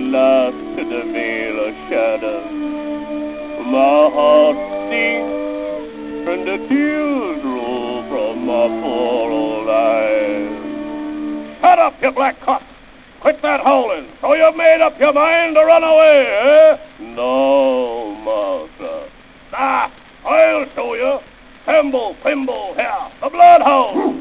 last to the veil of shadows. My heart sinks and the tears roll from my poor old eyes. Shut up, you black cock! Quit that howling! So you've made up your mind to run away, eh? No, master. Ah, I'll show you. Thimble, Thimble, here, the bloodhound!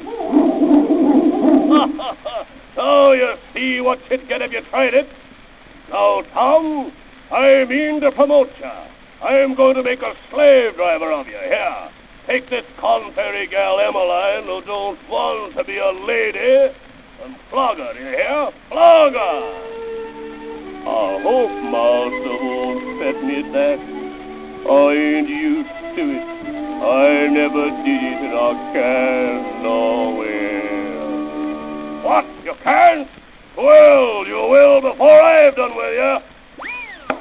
Oh, you see what you'd get if you tried it. Now, Tom, I mean to promote you. I'm going to make a slave driver of you. Here, take this contrary gal Emmeline who don't want to be a lady and flog her, do you hear? Flog her! I hope Master won't set me back. I ain't used to it. I never did it and I can't nowhere. What? You can't? Well, you will before I've done with you.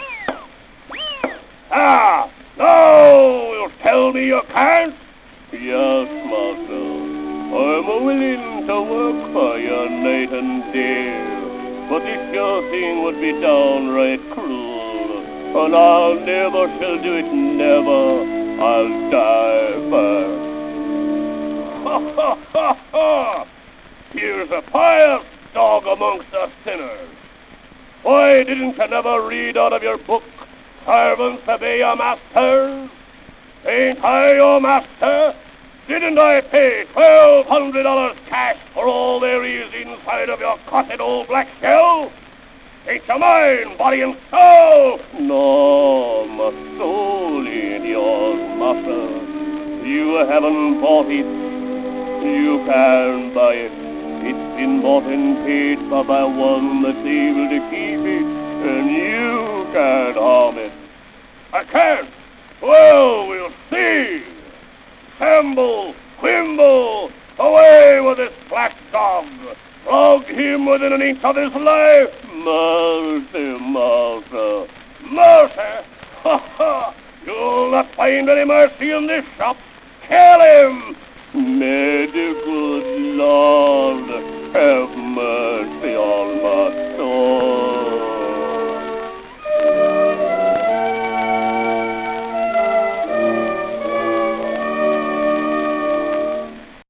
Ah! No! You'll tell me you can't? Yes, Master. I'm willing to work for you night and day. But this your thing would be downright cruel. And I'll never shall do it, never. I'll die first. Ha, ha, ha, ha! Here's a pious dog amongst the sinners. Why didn't you never read out of your book, servants obey your masters? Ain't I your master? Didn't I pay $1,200 cash for all there is inside of your cotton old black shell? Ain't you mine, body and soul? No, my soul ain't yours, master. You haven't bought it. You can't buy it. It's been bought and paid for by one that's able to keep it, and you can't harm it. I can't. Well, we'll see. Thimble, Thimble, away with this black dog. Flog him within an inch of his life. Mercy, master. Mercy? Ha, ha! You'll not find any mercy in this shop. Kill him! May the good Lord have